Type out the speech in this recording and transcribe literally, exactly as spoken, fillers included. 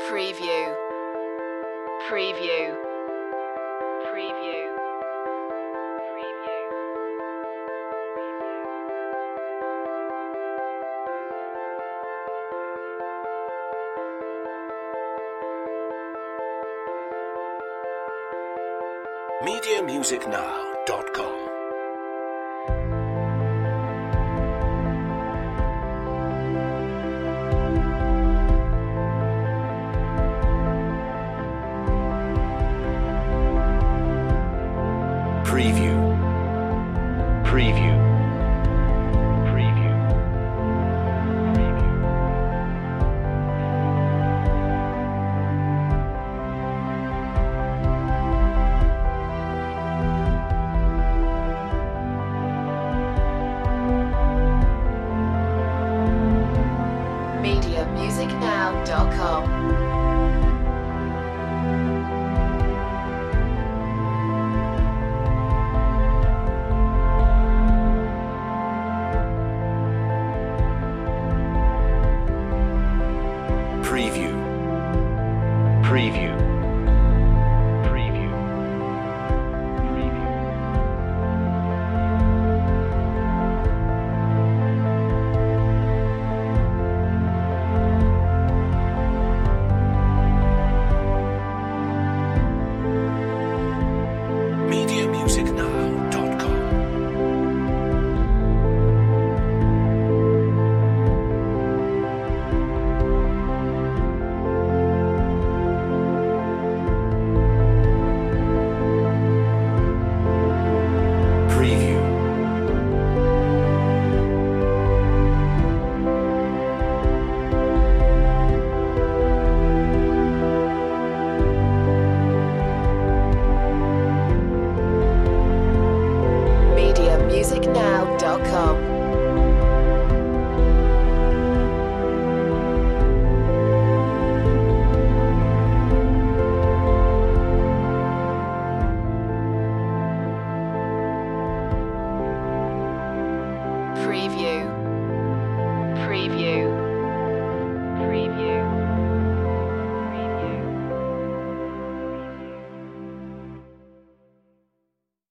Preview. Preview. Preview. Preview. media music now dot com Preview. Preview. Preview. media music now dot com. Preview. Preview. Preview. Preview. media music now dot com Preview. media music now dot com. Preview. Preview. Preview.